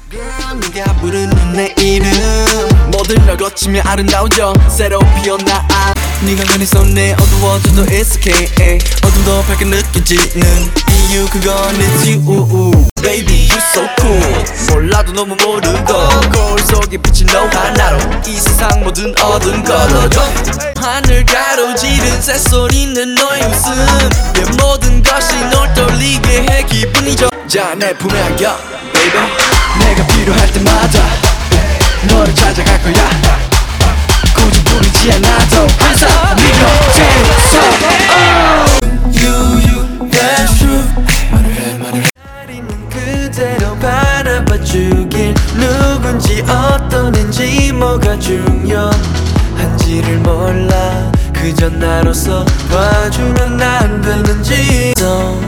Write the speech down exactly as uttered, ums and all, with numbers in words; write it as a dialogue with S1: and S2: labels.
S1: Girl, 네가 부르는 내 이름 모든 널 거치며 아름다워져 새로 피어나 네가 그리 손에 어두워져도 it's okay 어둠도 밝게 느껴지는 이유 그건 it's you Baby you so cool 몰라도 너무 모르고 거울 속에 비친 너 하나로 이 세상 모든 어둠 걸어줘 하늘 가로지른 새소리는 너의 웃음 내 모든 것이 널 떨리게 해 기분이 좋아 자 내 품에 안겨 baby 내가 필요할 때마다 너를 찾아갈 거야 굳이 부르지 않아도 항상 네 곁에서 You, you, that's true 말을 해 말을 해 날 있는 그대로 바라봐 주길 누군지 어떤 앤지 뭐가 중요한지를 몰라 그저 나로서 봐주면 안 되는지